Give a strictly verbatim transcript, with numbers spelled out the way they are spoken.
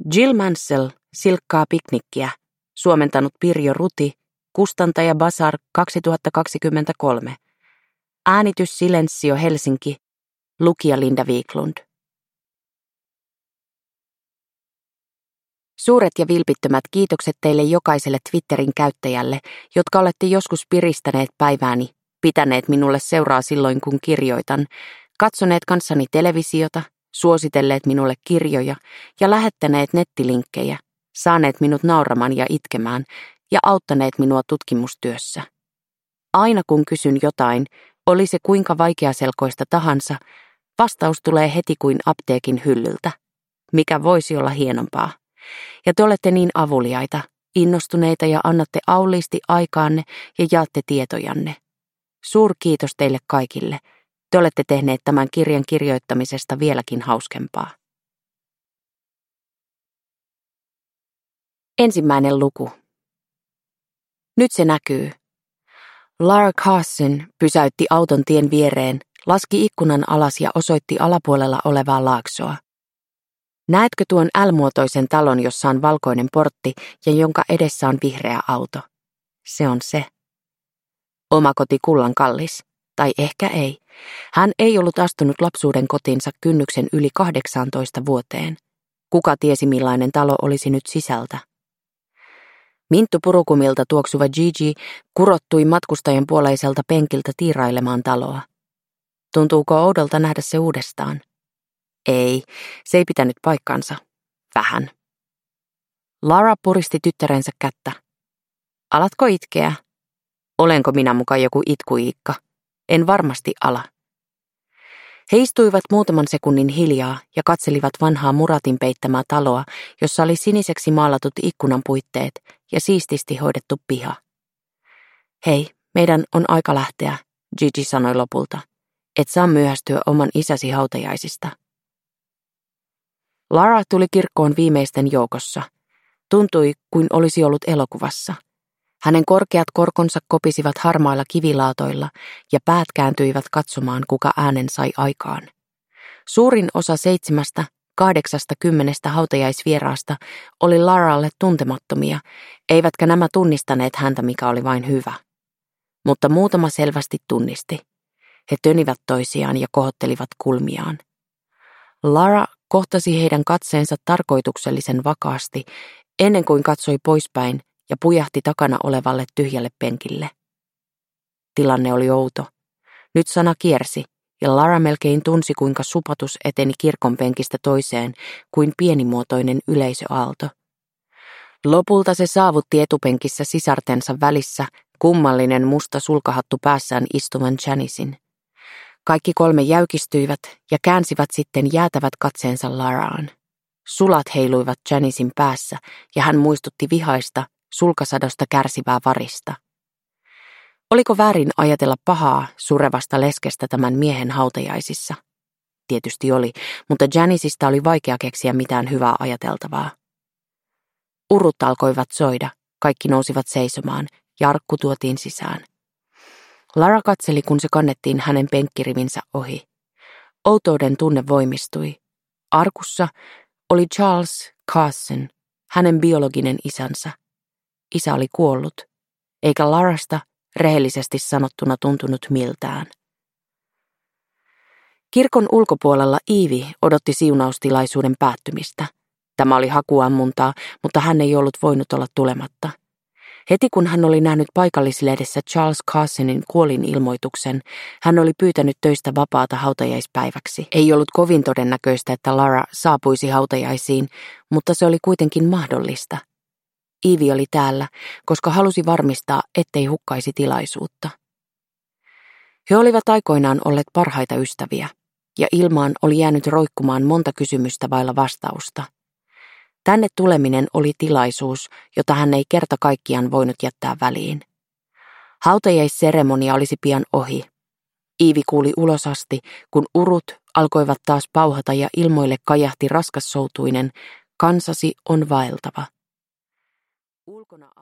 Jill Mansell, Silkkaa piknikkiä, suomentanut Pirjo Ruti, kustantaja Basar kaksituhattakaksikymmentäkolme. Äänitys Silensio Helsinki, lukija Linda Wiklund. Suuret ja vilpittömät kiitokset teille jokaiselle Twitterin käyttäjälle, jotka olette joskus piristäneet päivääni, pitäneet minulle seuraa silloin kun kirjoitan, katsoneet kanssani televisiota, suositelleet minulle kirjoja ja lähettäneet nettilinkkejä, saaneet minut nauramaan ja itkemään ja auttaneet minua tutkimustyössä. Aina kun kysyn jotain, oli se kuinka vaikeaselkoista tahansa, vastaus tulee heti kuin apteekin hyllyltä. Mikä voisi olla hienompaa? Ja te olette niin avuliaita, innostuneita ja annatte auliisti aikaanne ja jaatte tietojanne. Suurkiitos teille kaikille. Te olette tehneet tämän kirjan kirjoittamisesta vieläkin hauskempaa. Ensimmäinen luku. Nyt se näkyy. Lara Carson pysäytti auton tien viereen, laski ikkunan alas ja osoitti alapuolella olevaa laaksoa. Näetkö tuon L-muotoisen talon, jossa on valkoinen portti ja jonka edessä on vihreä auto? Se on se. Oma koti kullan kallis. Tai ehkä ei. Hän ei ollut astunut lapsuuden kotinsa kynnyksen yli kahdeksaantoista vuoteen. Kuka tiesi millainen talo olisi nyt sisältä? Minttu purukumilta tuoksuva Gigi kurottui matkustajan puoleiselta penkiltä tiirailemaan taloa. Tuntuuko oudolta nähdä se uudestaan? Ei, se ei pitänyt paikkansa. Vähän. Lara puristi tyttärensä kättä. Alatko itkeä? Olenko minä muka joku itkuiikka? En varmasti ala. He istuivat muutaman sekunnin hiljaa ja katselivat vanhaa muratin peittämää taloa, jossa oli siniseksi maalatut ikkunan puitteet ja siististi hoidettu piha. Hei, meidän on aika lähteä, Gigi sanoi lopulta. Et saa myöhästyä oman isäsi hautajaisista. Lara tuli kirkkoon viimeisten joukossa. Tuntui kuin olisi ollut elokuvassa. Hänen korkeat korkonsa kopisivat harmailla kivilaatoilla ja päät kääntyivät katsomaan, kuka äänen sai aikaan. Suurin osa seitsemästä, kahdeksasta kymmenestä hautajaisvieraasta oli Laralle tuntemattomia, eivätkä nämä tunnistaneet häntä, mikä oli vain hyvä. Mutta muutama selvästi tunnisti. He tönivät toisiaan ja kohottelivat kulmiaan. Lara kohtasi heidän katseensa tarkoituksellisen vakaasti, ennen kuin katsoi poispäin ja pujahti takana olevalle tyhjälle penkille. Tilanne oli outo. Nyt sana kiersi, ja Lara melkein tunsi, kuinka supatus eteni kirkon penkistä toiseen kuin pienimuotoinen yleisöaalto. Lopulta se saavutti etupenkissä sisartensa välissä kummallinen musta sulkahattu päässään istuvan Janicen. Kaikki kolme jäykistyivät ja käänsivät sitten jäätävät katseensa Laraan. Sulat heiluivat Janicen päässä, ja hän muistutti vihaista, sulkasadosta kärsivää varista. Oliko väärin ajatella pahaa, surevasta leskestä tämän miehen hautajaisissa? Tietysti oli, mutta Janicesta oli vaikea keksiä mitään hyvää ajateltavaa. Urut alkoivat soida, kaikki nousivat seisomaan, ja arkku tuotiin sisään. Lara katseli, kun se kannettiin hänen penkkirivinsä ohi. Outouden tunne voimistui. Arkussa oli Charles Carson, hänen biologinen isänsä. Isä oli kuollut, eikä Larasta rehellisesti sanottuna tuntunut miltään. Kirkon ulkopuolella Iivi odotti siunaustilaisuuden päättymistä. Tämä oli hakuammuntaa, mutta hän ei ollut voinut olla tulematta. Heti kun hän oli nähnyt paikallislehdessä Charles Carsonin kuolinilmoituksen, hän oli pyytänyt töistä vapaata hautajaispäiväksi. Ei ollut kovin todennäköistä, että Lara saapuisi hautajaisiin, mutta se oli kuitenkin mahdollista. Iivi oli täällä, koska halusi varmistaa, ettei hukkaisi tilaisuutta. He olivat aikoinaan olleet parhaita ystäviä, ja ilmaan oli jäänyt roikkumaan monta kysymystä vailla vastausta. Tänne tuleminen oli tilaisuus, jota hän ei kerta kaikkiaan voinut jättää väliin. Hautajaisseremonia olisi pian ohi. Iivi kuuli ulos asti, kun urut alkoivat taas pauhata ja ilmoille kajahti raskassoutuinen, kansasi on vaeltava. Ulkona